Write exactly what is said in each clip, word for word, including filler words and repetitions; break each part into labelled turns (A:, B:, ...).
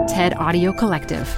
A: TED Audio Collective.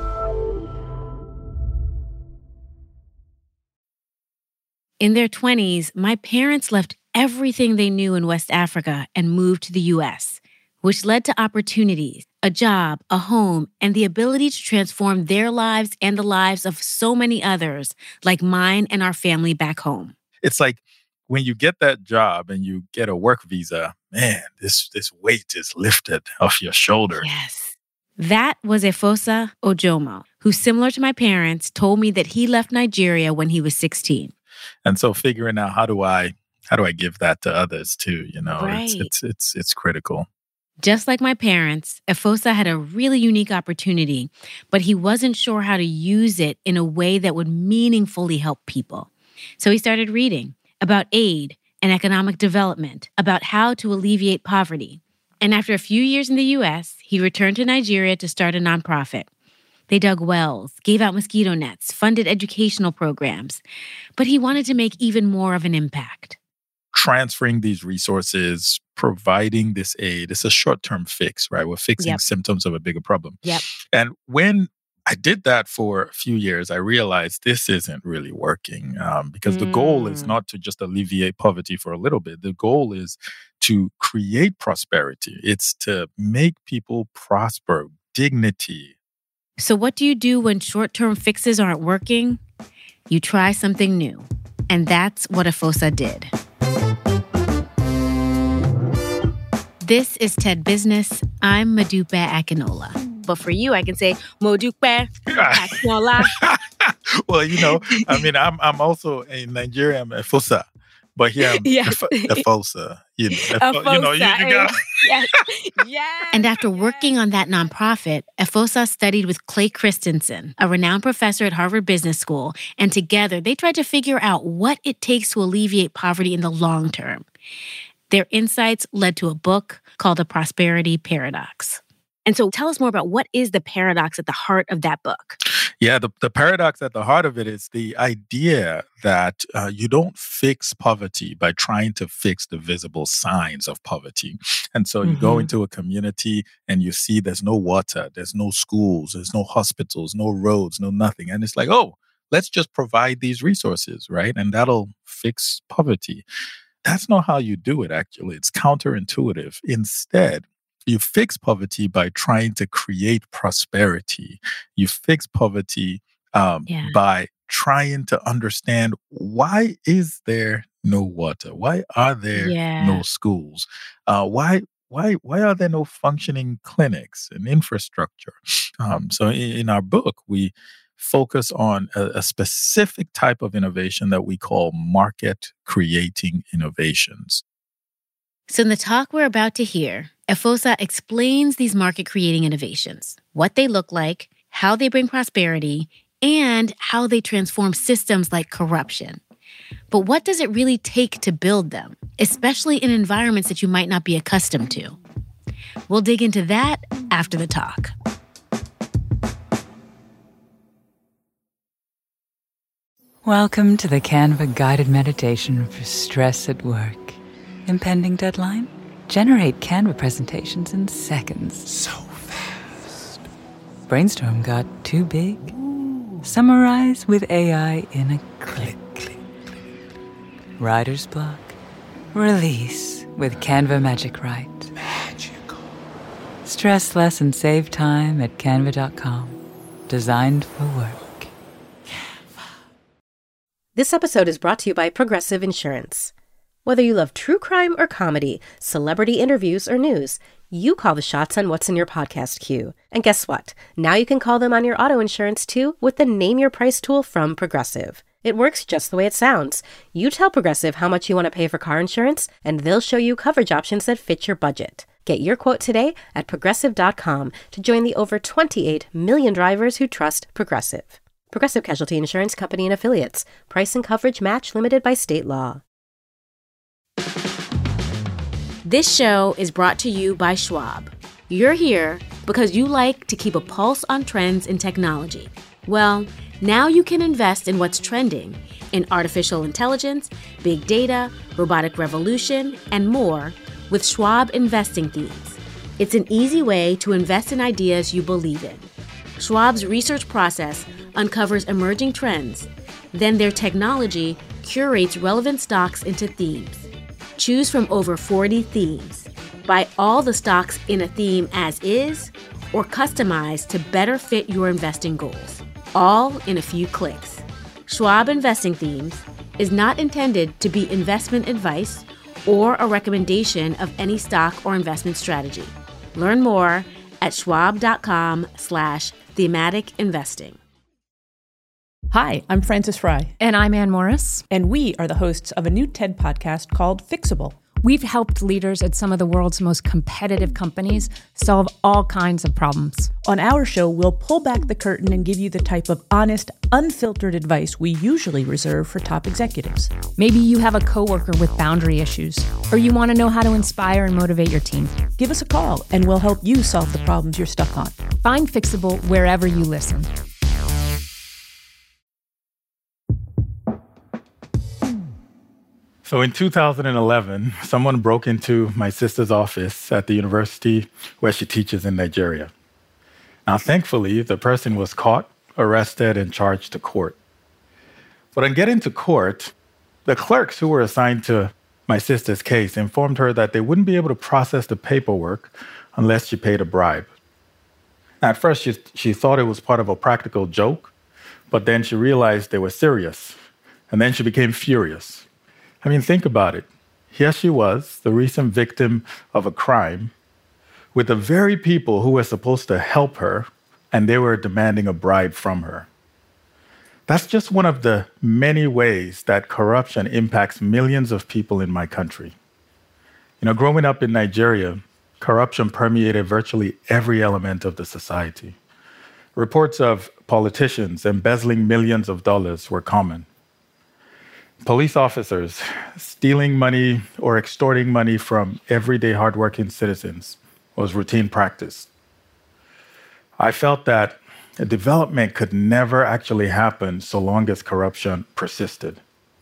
B: In their twenties, my parents left everything they knew in West Africa and moved to the U S, which led to opportunities, a job, a home, and the ability to transform their lives and the lives of so many others, like mine and our family back home.
C: It's like when you get that job and you get a work visa, man, this, this weight is lifted off your shoulder.
B: Yes. That was Efosa Ojomo, who, similar to my parents, told me that he left Nigeria when he was sixteen.
C: And so figuring out how do I how do I give that to others too, you know,
B: Right.
C: it's, it's it's it's critical.
B: Just like my parents, Efosa had a really unique opportunity, but he wasn't sure how to use it in a way that would meaningfully help people. So he started reading about aid and economic development, about how to alleviate poverty. And after a few years in the U S, he returned to Nigeria to start a nonprofit. They dug wells, gave out mosquito nets, funded educational programs. But he wanted to make even more of an impact.
C: Transferring these resources, providing this aid, it's a short-term fix, right? We're fixing
B: Yep.
C: symptoms of a bigger problem.
B: Yep.
C: And when I did that for a few years, I realized this isn't really working um, because the goal is
B: Mm.
C: not to just alleviate poverty for a little bit. The goal is to create prosperity. It's to make people prosper, dignity.
B: So what do you do when short-term fixes aren't working? You try something new. And that's what Efosa did. This is TED Business. I'm Modupe Akinola. But for you, I can say Modupe Akinola.
C: Well, you know, I mean, I'm I'm also in Nigeria, I'm Efosa. But here I'm
B: Yes.
C: Ef- Efosa. You know, Efo- you know, you, you got
B: Yes. Yes. And after working on that nonprofit, Efosa studied with Clay Christensen, a renowned professor at Harvard Business School, and together they tried to figure out what it takes to alleviate poverty in the long term. Their insights led to a book called The Prosperity Paradox. And so tell us more about what is the paradox at the heart of that book.
C: Yeah, the, the paradox at the heart of it is the idea that uh, you don't fix poverty by trying to fix the visible signs of poverty. And so you go
B: Mhm.
C: into a community and you see there's no water, there's no schools, there's no hospitals, no roads, no nothing. And it's like, oh, let's just provide these resources, right? And that'll fix poverty. That's not how you do it, actually. It's counterintuitive. Instead, you fix poverty by trying to create prosperity. You fix poverty um,
B: Yeah.
C: by trying to understand, why is there no water? Why are there
B: Yeah.
C: no schools? Uh, why why why are there no functioning clinics and infrastructure? Um, so in, in our book, we focus on a, a specific type of innovation that we call market creating innovations.
B: So in the talk we're about to hear, Efosa explains these market-creating innovations, what they look like, how they bring prosperity, and how they transform systems like corruption. But what does it really take to build them, especially in environments that you might not be accustomed to? We'll dig into that after the talk.
D: Welcome to the Canva guided meditation for stress at work. Impending deadline? Generate Canva presentations in seconds.
C: So fast.
D: Brainstorm got too big? Summarize with A I in a click.
C: Click, click.
D: Writer's block? Release with Canva Magic Write.
C: Magical.
D: Stress less and save time at canva dot com. Designed for work.
E: This episode is brought to you by Progressive Insurance. Whether you love true crime or comedy, celebrity interviews or news, you call the shots on what's in your podcast queue. And guess what? Now you can call them on your auto insurance too with the Name Your Price tool from Progressive. It works just the way it sounds. You tell Progressive how much you want to pay for car insurance, and they'll show you coverage options that fit your budget. Get your quote today at progressive dot com to join the over twenty-eight million drivers who trust Progressive. Progressive Casualty Insurance Company and Affiliates. Price and coverage match limited by state law.
B: This show is brought to you by Schwab. You're here because you like to keep a pulse on trends in technology. Well, now you can invest in what's trending in artificial intelligence, big data, robotic revolution, and more with Schwab investing themes. It's an easy way to invest in ideas you believe in. Schwab's research process uncovers emerging trends. Then their technology curates relevant stocks into themes. Choose from over forty themes. Buy all the stocks in a theme as is or customize to better fit your investing goals, all in a few clicks. Schwab Investing Themes is not intended to be investment advice or a recommendation of any stock or investment strategy. Learn more at schwab.com slash thematic investing.
A: Hi, I'm Frances Fry.
F: And I'm Ann Morris.
A: And we are the hosts of a new TED podcast called Fixable.
F: We've helped leaders at some of the world's most competitive companies solve all kinds of problems.
A: On our show, we'll pull back the curtain and give you the type of honest, unfiltered advice we usually reserve for top executives.
F: Maybe you have a coworker with boundary issues, or you want to know how to inspire and motivate your team.
A: Give us a call, and we'll help you solve the problems you're stuck on.
F: Find Fixable wherever you listen.
C: So in two thousand eleven, someone broke into my sister's office at the university where she teaches in Nigeria. Now, thankfully, the person was caught, arrested, and charged to court. But on getting to court, the clerks who were assigned to my sister's case informed her that they wouldn't be able to process the paperwork unless she paid a bribe. Now, at first, she, she thought it was part of a practical joke, but then she realized they were serious, and then she became furious. I mean, think about it. Here she was, the recent victim of a crime, with the very people who were supposed to help her, and they were demanding a bribe from her. That's just one of the many ways that corruption impacts millions of people in my country. You know, growing up in Nigeria, corruption permeated virtually every element of the society. Reports of politicians embezzling millions of dollars were common. Police officers stealing money or extorting money from everyday hardworking citizens was routine practice. I felt that a development could never actually happen so long as corruption persisted.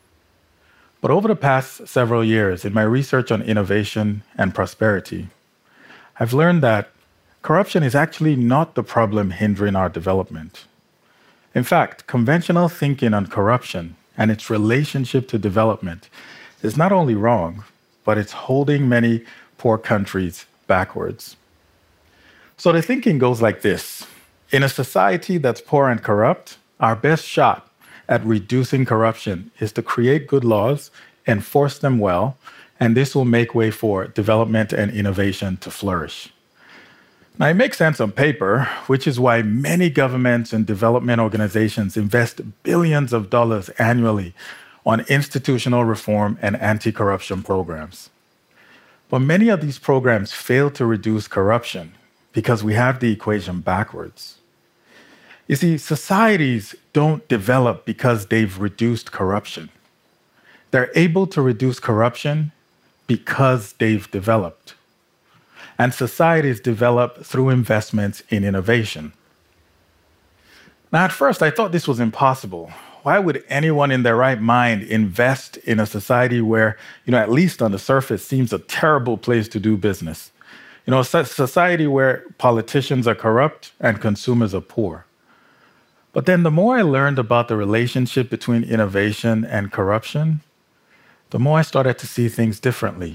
C: But over the past several years, in my research on innovation and prosperity, I've learned that corruption is actually not the problem hindering our development. In fact, conventional thinking on corruption and its relationship to development is not only wrong, but it's holding many poor countries backwards. So the thinking goes like this. In a society that's poor and corrupt, our best shot at reducing corruption is to create good laws, enforce them well, and this will make way for development and innovation to flourish. Now, it makes sense on paper, which is why many governments and development organizations invest billions of dollars annually on institutional reform and anti-corruption programs. But many of these programs fail to reduce corruption because we have the equation backwards. You see, societies don't develop because they've reduced corruption. They're able to reduce corruption because they've developed. And societies develop through investments in innovation. Now, at first, I thought this was impossible. Why would anyone in their right mind invest in a society where, you know, at least on the surface, seems a terrible place to do business? You know, a society where politicians are corrupt and consumers are poor. But then the more I learned about the relationship between innovation and corruption, the more I started to see things differently.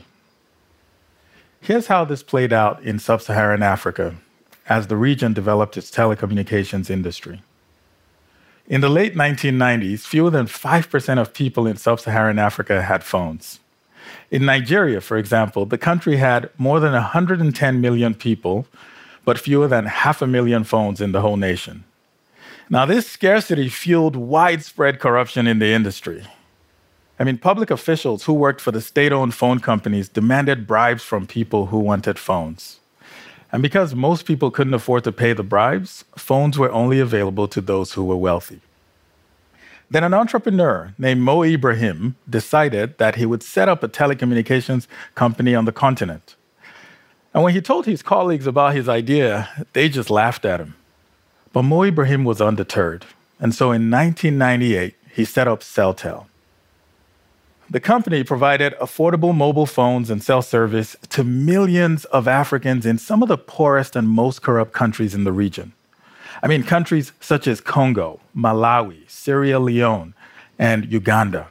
C: Here's how this played out in sub-Saharan Africa as the region developed its telecommunications industry. In the late nineteen nineties, fewer than five percent of people in sub-Saharan Africa had phones. In Nigeria, for example, the country had more than one hundred ten million people, but fewer than half a million phones in the whole nation. Now, this scarcity fueled widespread corruption in the industry. I mean, public officials who worked for the state-owned phone companies demanded bribes from people who wanted phones. And because most people couldn't afford to pay the bribes, phones were only available to those who were wealthy. Then an entrepreneur named Mo Ibrahim decided that he would set up a telecommunications company on the continent. And when he told his colleagues about his idea, they just laughed at him. But Mo Ibrahim was undeterred. And so in nineteen ninety-eight, he set up Celtel. The company provided affordable mobile phones and cell service to millions of Africans in some of the poorest and most corrupt countries in the region. I mean, countries such as Congo, Malawi, Sierra Leone, and Uganda.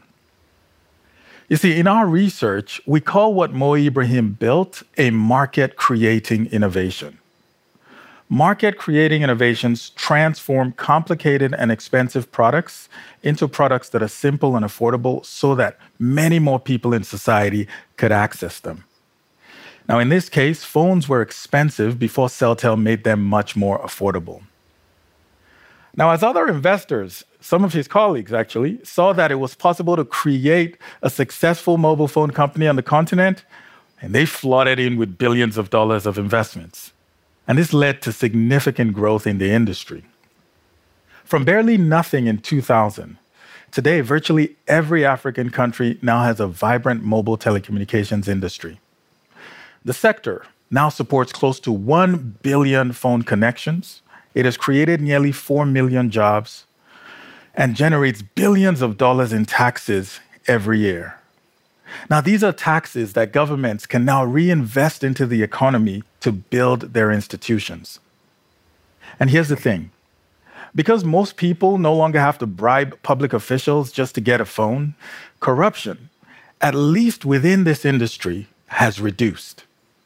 C: You see, in our research, we call what Mo Ibrahim built a market-creating innovation. Market-creating innovations transform complicated and expensive products into products that are simple and affordable so that many more people in society could access them. Now, in this case, phones were expensive before Celtel made them much more affordable. Now, as other investors, some of his colleagues actually, saw that it was possible to create a successful mobile phone company on the continent, and they flooded in with billions of dollars of investments. And this led to significant growth in the industry. From barely nothing in two thousand, today virtually every African country now has a vibrant mobile telecommunications industry. The sector now supports close to one billion phone connections. It has created nearly four million jobs and generates billions of dollars in taxes every year. Now, these are taxes that governments can now reinvest into the economy to build their institutions. And here's the thing. Because most people no longer have to bribe public officials just to get a phone, corruption, at least within this industry, has reduced.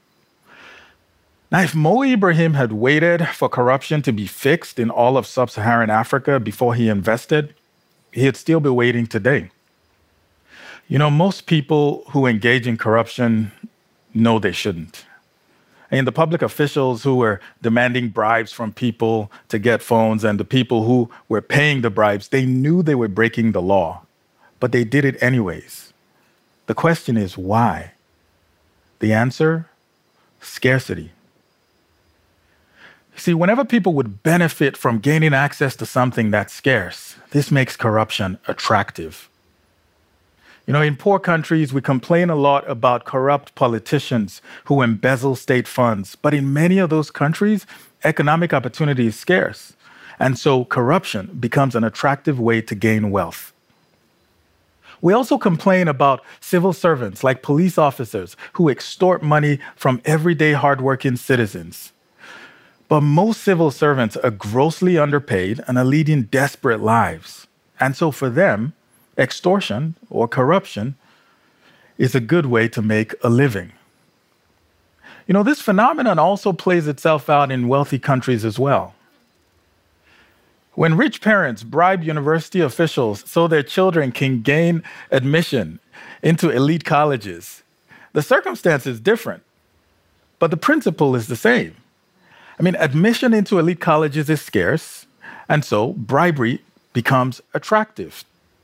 C: Now, if Mo Ibrahim had waited for corruption to be fixed in all of sub-Saharan Africa before he invested, he'd still be waiting today. You know, most people who engage in corruption know they shouldn't. And the public officials who were demanding bribes from people to get phones and the people who were paying the bribes, they knew they were breaking the law, but they did it anyways. The question is why? The answer? Scarcity. See, whenever people would benefit from gaining access to something that's scarce, this makes corruption attractive. You know, in poor countries, we complain a lot about corrupt politicians who embezzle state funds. But in many of those countries, economic opportunity is scarce. And so corruption becomes an attractive way to gain wealth. We also complain about civil servants like police officers who extort money from everyday hardworking citizens. But most civil servants are grossly underpaid and are leading desperate lives. And so for them, extortion or corruption is a good way to make a living. You know, this phenomenon also plays itself out in wealthy countries as well. When rich parents bribe university officials so their children can gain admission into elite colleges, the circumstance is different, but the principle is the same. I mean, admission into elite colleges is scarce, and so bribery becomes attractive.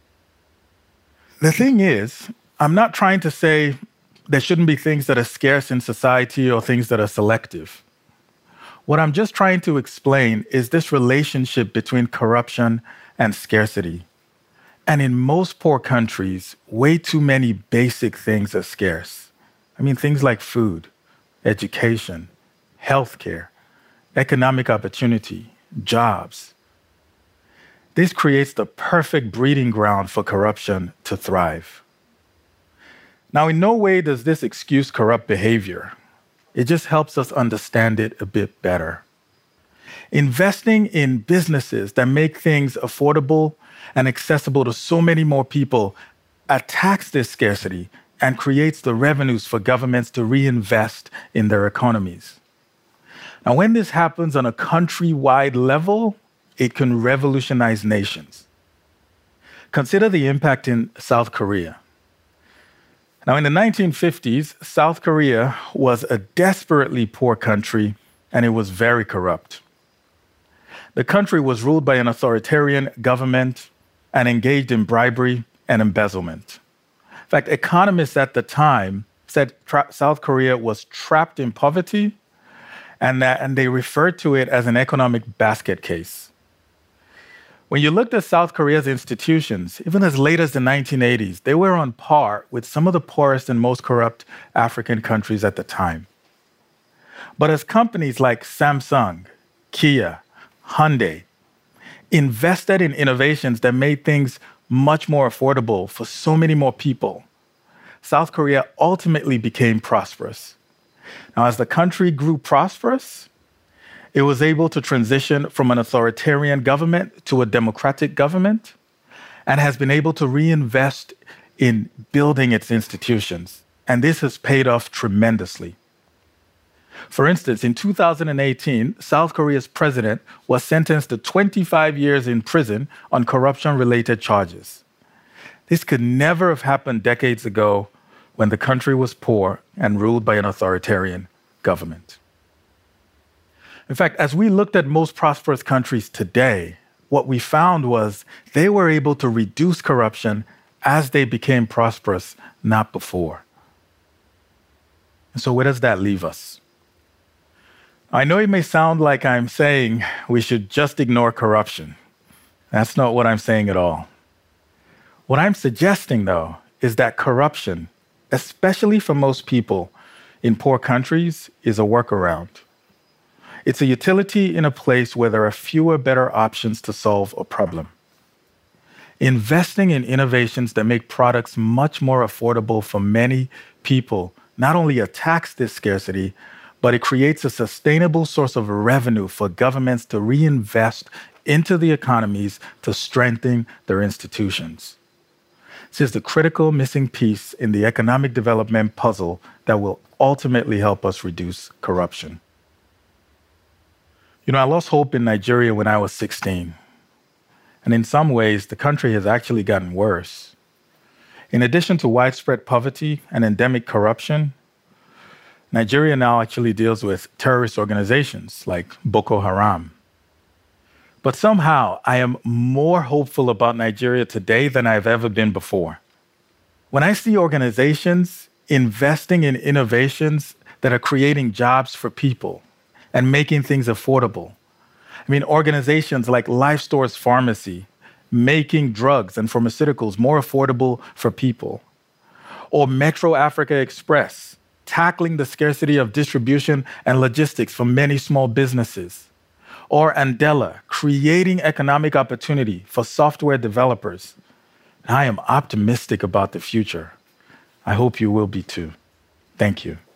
C: The thing is, I'm not trying to say there shouldn't be things that are scarce in society or things that are selective. What I'm just trying to explain is this relationship between corruption and scarcity. And in most poor countries, way too many basic things are scarce. I mean, things like food, education, healthcare, economic opportunity, jobs. This creates the perfect breeding ground for corruption to thrive. Now, in no way does this excuse corrupt behavior. It just helps us understand it a bit better. Investing in businesses that make things affordable and accessible to so many more people attacks this scarcity and creates the revenues for governments to reinvest in their economies. Now, when this happens on a country-wide level, it can revolutionize nations. Consider the impact in South Korea. Now, in the nineteen fifties, South Korea was a desperately poor country, and it was very corrupt. The country was ruled by an authoritarian government and engaged in bribery and embezzlement. In fact, economists at the time said tra- South Korea was trapped in poverty, and, that, and they referred to it as an economic basket case. When you looked at South Korea's institutions, even as late as the nineteen eighties, they were on par with some of the poorest and most corrupt African countries at the time. But as companies like Samsung, Kia, Hyundai invested in innovations that made things much more affordable for so many more people, South Korea ultimately became prosperous. Now, as the country grew prosperous, it was able to transition from an authoritarian government to a democratic government and has been able to reinvest in building its institutions. And this has paid off tremendously. For instance, in two thousand eighteen, South Korea's president was sentenced to twenty-five years in prison on corruption-related charges. This could never have happened decades ago when the country was poor and ruled by an authoritarian government. In fact, as we looked at most prosperous countries today, what we found was they were able to reduce corruption as they became prosperous, not before. And so where does that leave us? I know it may sound like I'm saying we should just ignore corruption. That's not what I'm saying at all. What I'm suggesting, though, is that corruption, especially for most people in poor countries, is a workaround. It's a utility in a place where there are fewer better options to solve a problem. Investing in innovations that make products much more affordable for many people not only attacks this scarcity, but it creates a sustainable source of revenue for governments to reinvest into the economies to strengthen their institutions. This is the critical missing piece in the economic development puzzle that will ultimately help us reduce corruption. You know, I lost hope in Nigeria when I was sixteen. And in some ways, the country has actually gotten worse. In addition to widespread poverty and endemic corruption, Nigeria now actually deals with terrorist organizations like Boko Haram. But somehow, I am more hopeful about Nigeria today than I've ever been before. When I see organizations investing in innovations that are creating jobs for people and making things affordable, I mean, organizations like Life Stores Pharmacy making drugs and pharmaceuticals more affordable for people, or Metro Africa Express tackling the scarcity of distribution and logistics for many small businesses, or Andela creating economic opportunity for software developers. I am optimistic about the future. I hope you will be too. Thank you.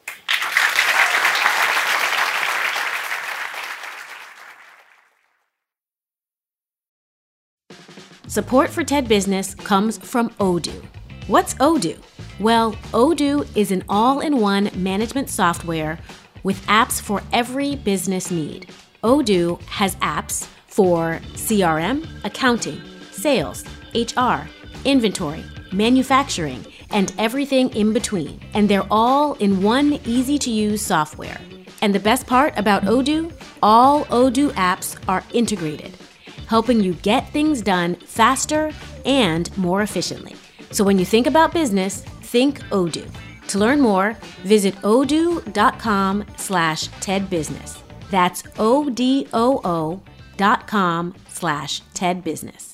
B: Support for TED Business comes from Odoo. What's Odoo? Well, Odoo is an all-in-one management software with apps for every business need. Odoo has apps for C R M, accounting, sales, H R, inventory, manufacturing, and everything in between. And they're all in one easy-to-use software. And the best part about Odoo? All Odoo apps are integrated, helping you get things done faster and more efficiently. So when you think about business, think Odoo. To learn more, visit odoo.com slash TEDBusiness. That's O-D-O-O dot com slash TEDBusiness.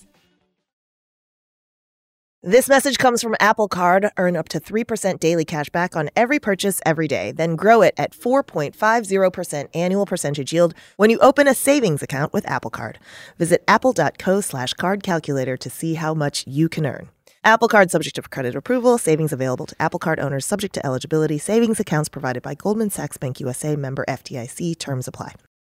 G: This message comes from Apple Card. Earn up to three percent daily cash back on every purchase every day. Then grow it at four point five zero percent annual percentage yield when you open a savings account with Apple Card. Visit apple.co slash card calculator to see how much you can earn. Apple Card subject to credit approval. Savings available to Apple Card owners subject to eligibility. Savings accounts provided by Goldman Sachs Bank U S A, member F D I C. Terms apply.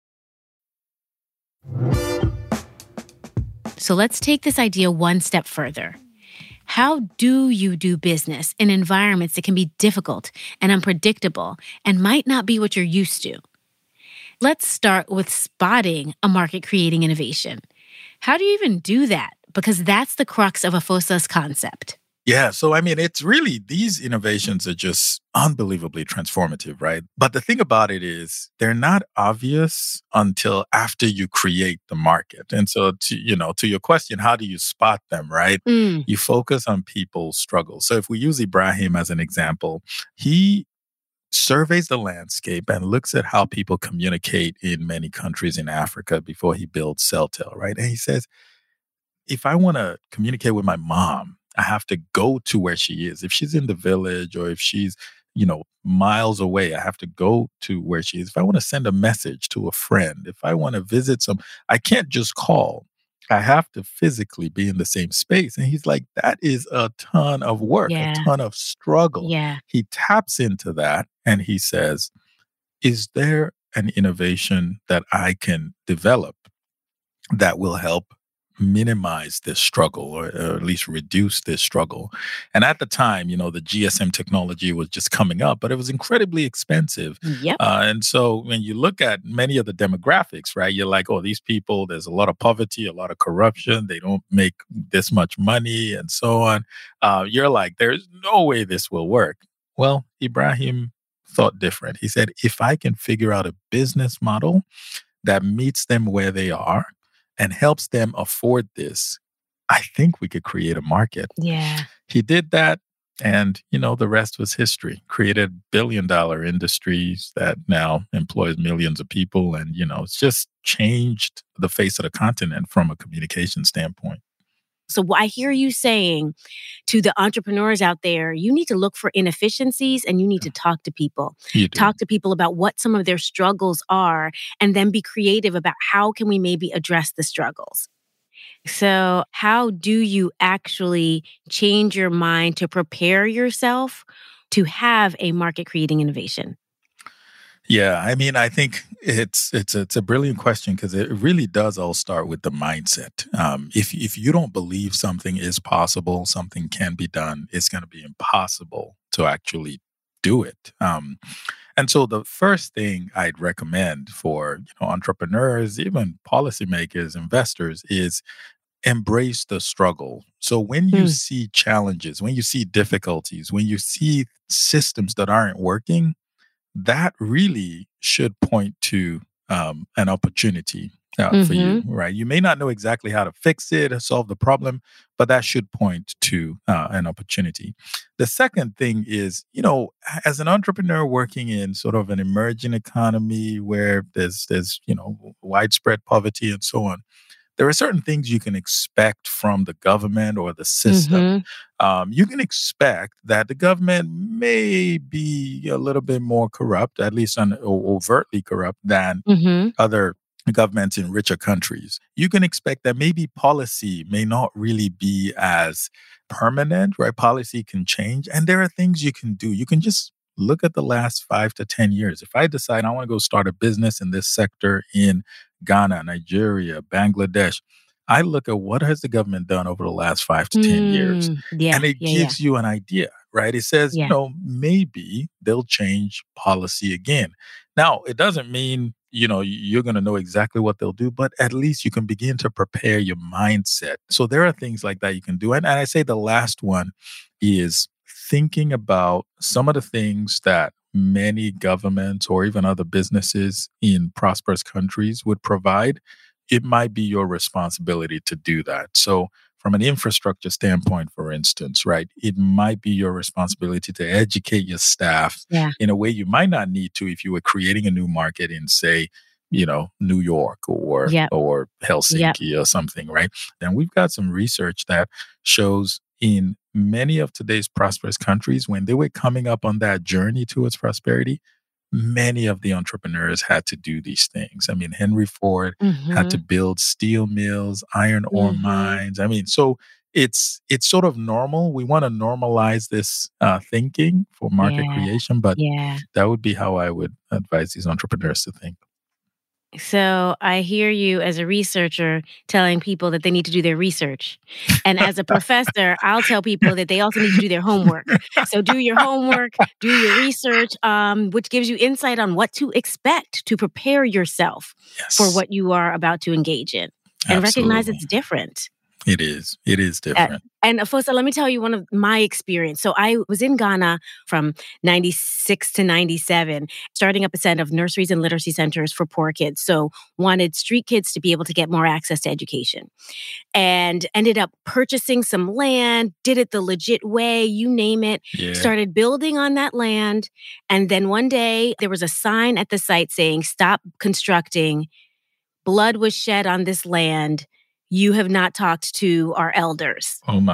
B: So let's take this idea one step further. How do you do business in environments that can be difficult and unpredictable and might not be what you're used to? Let's start with spotting a market-creating innovation. How do you even do that? Because that's the crux of Afosa's concept.
C: Yeah, so I mean, it's really, these innovations are just unbelievably transformative, right? But the thing about it is they're not obvious until after you create the market. And so, to, you know, to your question, how do you spot them, right? Mm. You focus on people's struggles. So if we use Ibrahim as an example, he surveys the landscape and looks at how people communicate in many countries in Africa before he builds Celtel, right? And he says, if I want to communicate with my mom, I have to go to where she is. If she's in the village or if she's, you know, miles away, I have to go to where she is. If I want to send a message to a friend, if I want to visit some, I can't just call. I have to physically be in the same space. And he's like, that is a ton of work,
B: Yeah.
C: a ton of struggle.
B: Yeah.
C: He taps into that and he says, is there an innovation that I can develop that will help minimize this struggle or, or at least reduce this struggle? And at the time, you know, the G S M technology was just coming up, but it was incredibly expensive.
B: Yep.
C: Uh, and so when you look at many of the demographics, right, you're like, oh, these people, there's a lot of poverty, a lot of corruption. They don't make this much money and so on. Uh, you're like, there's no way this will work. Well, Ibrahim thought different. He said, if I can figure out a business model that meets them where they are and helps them afford this, I think we could create a market.
B: Yeah.
C: He did that. And, you know, the rest was history. Created billion dollar industries that now employs millions of people. And, you know, it's just changed the face of the continent from a communication standpoint.
B: So I hear you saying to the entrepreneurs out there, you need to look for inefficiencies and you need to talk to people.
C: You do.
B: Talk to people about what some of their struggles are and then be creative about how can we maybe address the struggles. So how do you actually change your mind to prepare yourself to have a market creating innovation?
C: Yeah, I mean, I think it's it's a, it's a brilliant question because it really does all start with the mindset. Um, if if you don't believe something is possible, something can be done, it's going to be impossible to actually do it. Um, and so the first thing I'd recommend for you know entrepreneurs, even policymakers, investors, is embrace the struggle. So when you
B: Hmm.
C: see challenges, when you see difficulties, when you see systems that aren't working, that really should point to um, an opportunity uh, for you, right? You may not know exactly how to fix it or solve the problem, but that should point to uh, an opportunity. The second thing is, you know, as an entrepreneur working in sort of an emerging economy where there's there's you know widespread poverty and so on, there are certain things you can expect from the government or the system. Um, you can expect that the government may be a little bit more corrupt, at least un- o- overtly corrupt, than
B: Mm-hmm.
C: other governments in richer countries. You can expect that maybe policy may not really be as permanent, right? Policy can change. And there are things you can do. You can just look at the last five to ten years. If I decide I want to go start a business in this sector in Ghana, Nigeria, Bangladesh, I look at what has the government done over the last five to ten years.
B: Mm, yeah,
C: And it
B: yeah, yeah.
C: gives you an idea, right? It says,
B: Yeah.
C: you know, maybe they'll change policy again. Now, it doesn't mean, you know, you're going to know exactly what they'll do, but at least you can begin to prepare your mindset. So there are things like that you can do. And, and I say the last one is thinking about some of the things that many governments or even other businesses in prosperous countries would provide. It might be your responsibility to do that. So from an infrastructure standpoint, for instance, right, it might be your responsibility to educate your staff
B: Yeah.
C: in a way you might not need to if you were creating a new market in, say, you know, New York or
B: Yep.
C: or Helsinki or something, right? And we've got some research that shows in many of today's prosperous countries, when they were coming up on that journey towards prosperity, many of the entrepreneurs had to do these things. I mean, Henry Ford had to
B: Mhm.
C: build steel mills, iron ore
B: Mhm.
C: mines. I mean, so it's it's sort of normal. We want to normalize this uh, thinking for market
B: Yeah.
C: creation, but
B: Yeah.
C: that would be how I would advise these entrepreneurs to think.
B: So I hear you as a researcher telling people that they need to do their research. And as a professor, I'll tell people that they also need to do their homework. So do your homework, do your research, um, which gives you insight on what to expect to prepare yourself
C: Yes.
B: for what you are about to engage in. And recognize
C: Absolutely.
B: it's different.
C: It is. It is different.
B: And Afosa, let me tell you one of my experience. So I was in Ghana from ninety-six to ninety-seven, starting up a set of nurseries and literacy centers for poor kids. So wanted street kids to be able to get more access to education. And ended up purchasing some land, did it the legit way, you name it,
C: Yeah.
B: started building on that land. And then one day there was a sign at the site saying, stop constructing. Blood was shed on this land. You have not talked to our elders.
C: Oh my.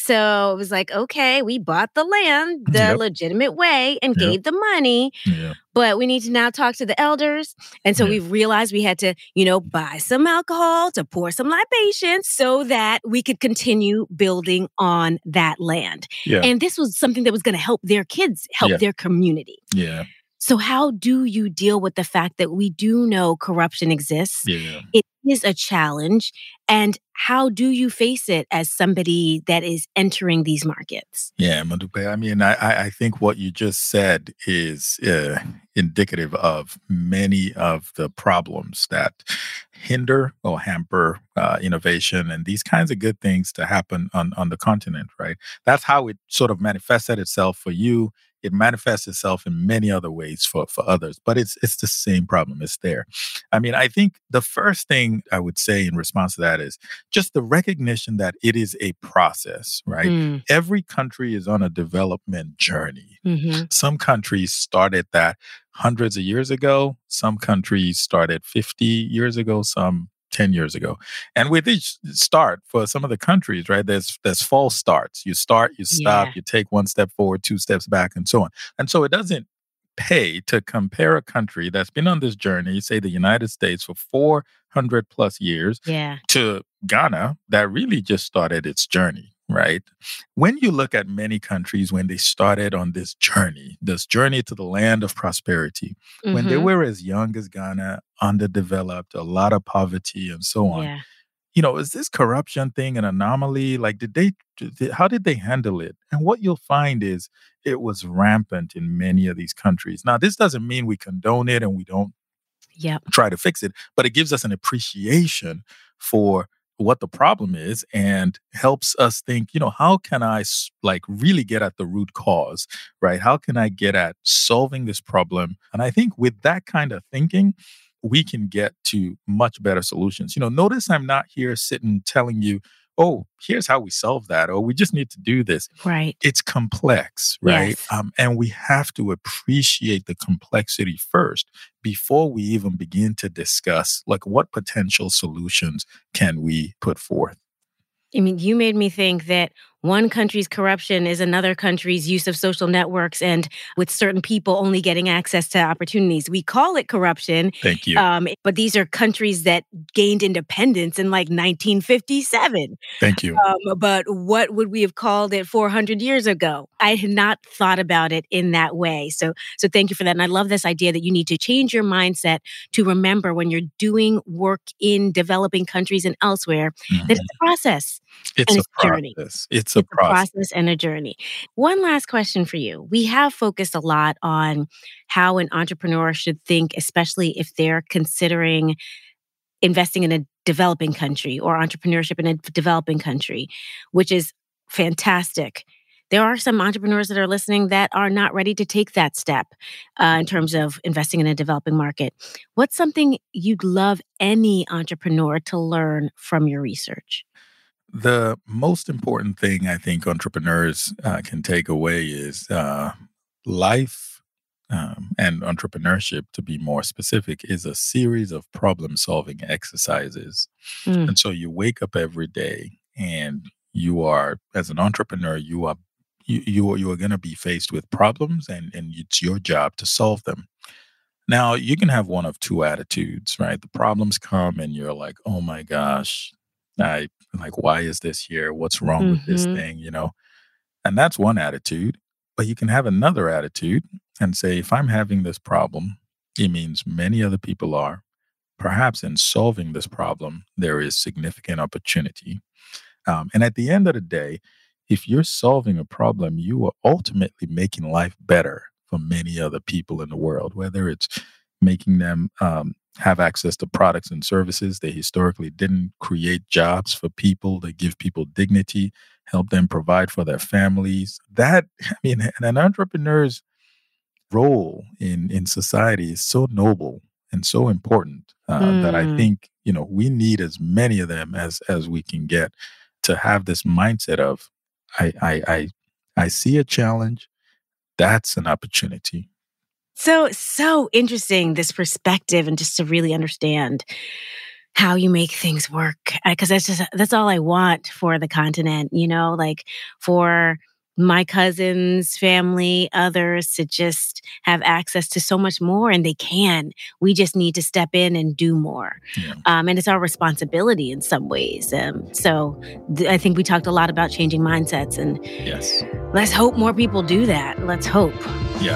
B: So it was like, okay, we bought the land the
C: Yep.
B: legitimate way and
C: Yep.
B: gave the money,
C: Yeah.
B: but we need to now talk to the elders. And so
C: Yeah.
B: we've realized we had to, you know, buy some alcohol to pour some libations so that we could continue building on that land.
C: Yeah.
B: And this was something that was going to help their kids, help
C: Yeah.
B: their community.
C: Yeah.
B: So how do you deal with the fact that we do know corruption exists?
C: Yeah.
B: It is a challenge. And how do you face it as somebody that is entering these markets?
C: Yeah, Modupe. I mean, I, I I think what you just said is uh, indicative of many of the problems that hinder or hamper uh, innovation and these kinds of good things to happen on, on the continent, right? That's how it sort of manifested itself for you. It manifests itself in many other ways for, for others, but it's it's the same problem. It's there. I mean, I think the first thing I would say in response to that is just the recognition that it is a process, right?
B: Mm.
C: Every country is on a development journey.
B: Mm-hmm.
C: Some countries started that hundreds of years ago. Some countries started fifty years ago. Some ten years ago. And with each start for some of the countries, right, there's there's false starts. You start, you stop,
B: Yeah.
C: you take one step forward, two steps back, and so on. And so it doesn't pay to compare a country that's been on this journey, say the United States, for four hundred plus years,
B: Yeah.
C: to Ghana that really just started its journey, right? When you look at many countries, when they started on this journey, this journey to the land of prosperity, when they
B: Mhm.
C: were as young as Ghana, underdeveloped, a lot of poverty, and so on,
B: Yeah.
C: you know, is this corruption thing an anomaly? Like, did they, did, how did they handle it? And what you'll find is it was rampant in many of these countries. Now, this doesn't mean we condone it and we don't
B: Yep.
C: try to fix it, but it gives us an appreciation for what the problem is and helps us think, you know, how can I s- like really get at the root cause, right? How can I get at solving this problem? And I think with that kind of thinking, we can get to much better solutions. You know, notice I'm not here sitting telling you, oh, here's how we solve that, or we just need to do this.
B: Right.
C: It's complex, right?
B: Yes.
C: Um, and we have to appreciate the complexity first before we even begin to discuss, like, what potential solutions can we put forth.
B: I mean, you made me think that one country's corruption is another country's use of social networks and with certain people only getting access to opportunities. We call it corruption.
C: Thank you.
B: Um, but these are countries that gained independence in like nineteen fifty-seven.
C: Thank you.
B: Um, but what would we have called it four hundred years ago? I had not thought about it in that way. So, so thank you for that. And I love this idea that you need to change your mindset to remember when you're doing work in developing countries and elsewhere,
C: Mhm.
B: that it's a process.
C: It's
B: and
C: a
B: it's a journey.
C: process. It's a
B: It's a
C: process.
B: process and a journey. One last question for you. We have focused a lot on how an entrepreneur should think, especially if they're considering investing in a developing country or entrepreneurship in a developing country, which is fantastic. There are some entrepreneurs that are listening that are not ready to take that step uh, in terms of investing in a developing market. What's something you'd love any entrepreneur to learn from your research?
C: The most important thing I think entrepreneurs uh, can take away is uh, life um, and entrepreneurship, to be more specific, is a series of problem solving exercises.
B: Mm.
C: And so you wake up every day and you are, as an entrepreneur, you are you you are, you are going to be faced with problems, and, and it's your job to solve them. Now, you can have one of two attitudes, right? The problems come and you're like, oh my gosh, I like, why is this here? What's wrong with this
B: Mhm.
C: thing? You know, and that's one attitude. But you can have another attitude and say, if I'm having this problem, it means many other people are. Perhaps in solving this problem, there is significant opportunity. Um, and at the end of the day, if you're solving a problem, you are ultimately making life better for many other people in the world, whether it's making them um, have access to products and services they historically didn't, create jobs for people, that give people dignity, help them provide for their families. That, I mean, and an entrepreneur's role in, in society is so noble and so important uh, that I
B: Mm.
C: think, you know, we need as many of them as as we can get to have this mindset of, I I I, I see a challenge, that's an opportunity.
B: So, so interesting, this perspective, and just to really understand how you make things work. Because that's just, that's all I want for the continent, you know, like for my cousins, family, others to just have access to so much more, and they can. We just need to step in and do more. Yeah. Um, and it's our responsibility in some ways. Um, so th- I think we talked a lot about changing mindsets, and
C: yes,
B: let's hope more people do that. Let's hope.
C: Yeah.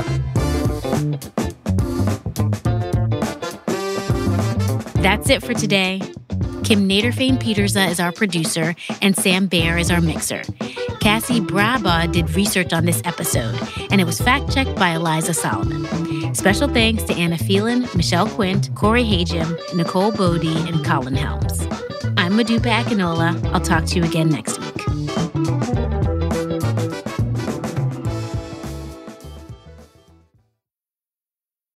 B: That's it for today. Kim Naderfane-Petersa is our producer, and Sam Baer is our mixer. Cassie Braba did research on this episode, and it was fact-checked by Eliza Solomon. Special thanks to Anna Phelan, Michelle Quint, Corey Hajim, Nicole Bodie, and Colin Helms. I'm Modupe Akinola. I'll talk to you again next week.